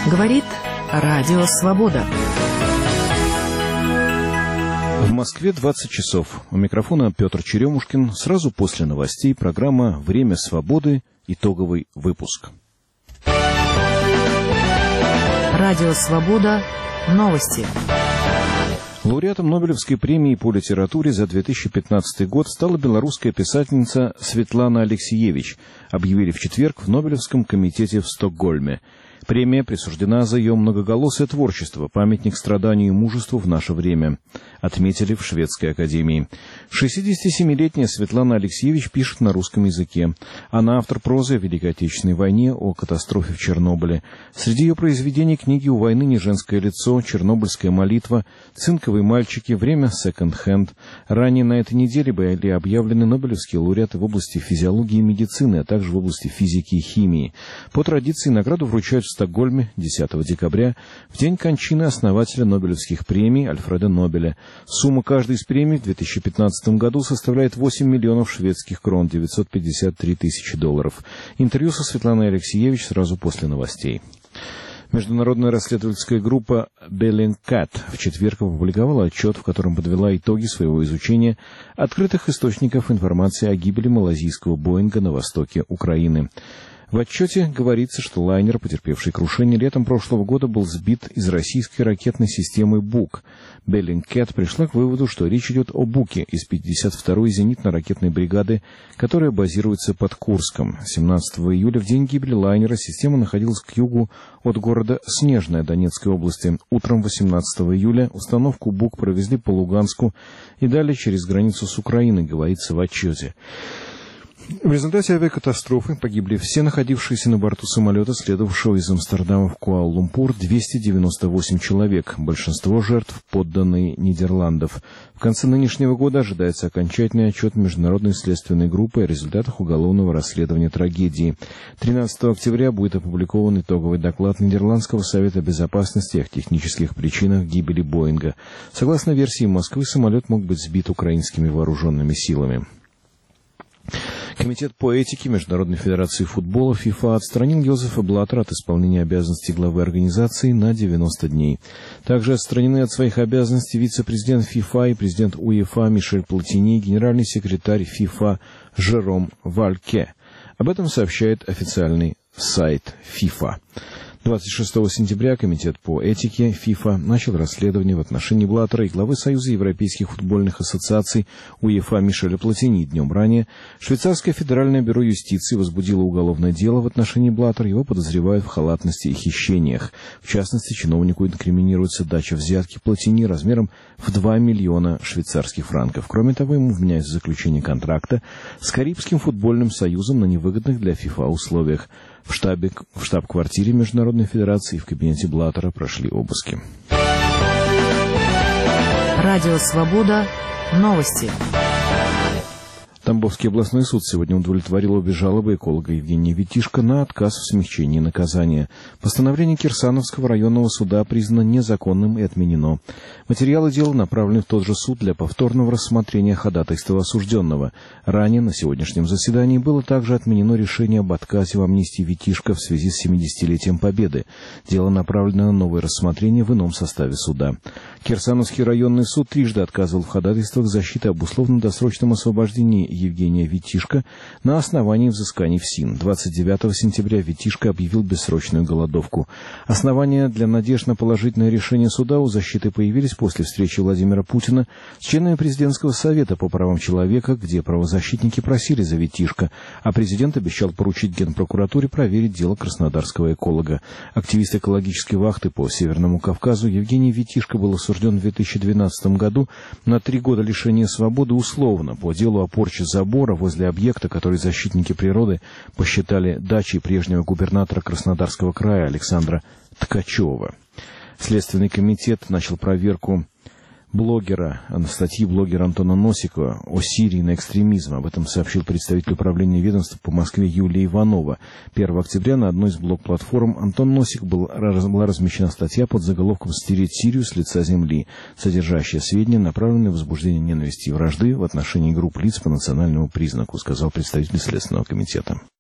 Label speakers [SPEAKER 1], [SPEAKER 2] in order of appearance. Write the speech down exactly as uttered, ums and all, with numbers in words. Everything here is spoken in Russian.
[SPEAKER 1] Говорит Радио Свобода.
[SPEAKER 2] В Москве двадцать часов. У микрофона Петр Черемушкин. Сразу после новостей программа «Время свободы». Итоговый выпуск.
[SPEAKER 1] Радио Свобода. Новости.
[SPEAKER 2] Лауреатом Нобелевской премии по литературе за две тысячи пятнадцатый год стала белорусская писательница Светлана Алексиевич, объявили в четверг в Нобелевском комитете в Стокгольме. Премия присуждена за ее многоголосое творчество, памятник страданию и мужеству в наше время, отметили в Шведской академии. шестидесятисемилетняя Светлана Алексиевич пишет на русском языке. Она автор прозы о Великой Отечественной войне, о катастрофе в Чернобыле. Среди ее произведений книги «У войны не женское лицо», «Чернобыльская молитва», «Цинковые мальчики», «Время секонд-хенд». Ранее на этой неделе были объявлены нобелевские лауреаты в области физиологии и медицины, а также в области физики и химии. По традиции награду вручают в Стокгольме десятого декабря, в день кончины основателя Нобелевских премий Альфреда Нобеля. Сумма каждой из премий в две тысячи пятнадцатом году составляет восемь миллионов шведских крон, девятьсот пятьдесят три тысячи долларов. Интервью со Светланой Алексиевич сразу после новостей. Международная расследовательская группа Bellingcat в четверг опубликовала отчет, в котором подвела итоги своего изучения открытых источников информации о гибели малазийского Боинга на востоке Украины. В отчете говорится, что лайнер, потерпевший крушение, летом прошлого года был сбит из российской ракетной системы «Бук». Bellingcat пришла к выводу, что речь идет о «Буке» из пятьдесят второй зенитно-ракетной бригады, которая базируется под Курском. семнадцатого июля, в день гибели лайнера, система находилась к югу от города Снежная Донецкой области. Утром восемнадцатого июля установку «Бук» провезли по Луганску и далее через границу с Украиной, говорится в отчете. В результате авиакатастрофы погибли все находившиеся на борту самолета, следовавшего из Амстердама в Куала-Лумпур, двести девяносто восемь человек, большинство жертв подданные Нидерландов. В конце нынешнего года ожидается окончательный отчет Международной следственной группы о результатах уголовного расследования трагедии. тринадцатого октября будет опубликован итоговый доклад Нидерландского совета безопасности о технических причинах гибели Боинга. Согласно версии Москвы, самолет мог быть сбит украинскими вооруженными силами. Комитет по этике Международной федерации футбола ФИФА отстранил Йозефа Блаттера от исполнения обязанностей главы организации на девяносто дней. Также отстранены от своих обязанностей вице-президент ФИФА и президент УЕФА Мишель Платини и генеральный секретарь ФИФА Жером Вальке. Об этом сообщает официальный сайт ФИФА. двадцать шестого сентября Комитет по этике ФИФА начал расследование в отношении Блаттера и главы Союза европейских футбольных ассоциаций УЕФА Мишеля Платини. Днем ранее Швейцарское федеральное бюро юстиции возбудило уголовное дело в отношении Блаттера. Его подозревают в халатности и хищениях. В частности, чиновнику инкриминируется дача взятки Платини размером в два миллиона швейцарских франков. Кроме того, ему вменяется заключение контракта с Карибским футбольным союзом на невыгодных для ФИФА условиях. В штабе, в штаб-квартире Международной федерации и в кабинете Блаттера прошли обыски.
[SPEAKER 1] Радио Свобода. Новости.
[SPEAKER 2] Тамбовский областной суд сегодня удовлетворил обе жалобы эколога Евгения Витишко на отказ в смягчении наказания. Постановление Кирсановского районного суда признано незаконным и отменено. Материалы дела направлены в тот же суд для повторного рассмотрения ходатайства осужденного. Ранее на сегодняшнем заседании было также отменено решение об отказе в амнистии Витишко в связи с семидесятилетием Победы. Дело направлено на новое рассмотрение в ином составе суда. Кирсановский районный суд трижды отказывал в ходатайствах защиты об условно-досрочном освобождении Евгения Витишко на основании взысканий в СИН. двадцать девятого сентября Витишко объявил бессрочную голодовку. Основания для надежд на положительное решение суда у защиты появились после встречи Владимира Путина с членами президентского совета по правам человека, где правозащитники просили за Витишко, а президент обещал поручить Генпрокуратуре проверить дело краснодарского эколога. Активист экологической вахты по Северному Кавказу Евгений Витишко был осужден в две тысячи двенадцатом году на три года лишения свободы условно по делу о порче забора возле объекта, который защитники природы посчитали дачей прежнего губернатора Краснодарского края Александра Ткачева. Следственный комитет начал проверку блогера, статьи блогера Антона Носикова о Сирии на экстремизм. Об этом сообщил представитель управления ведомства по Москве Юлия Иванова. первого октября на одной из блог-платформ Антон Носик был, была размещена статья под заголовком «Стереть Сирию с лица земли», содержащая сведения, направленные в возбуждение ненависти и вражды в отношении групп лиц по национальному признаку, сказал представитель Следственного комитета.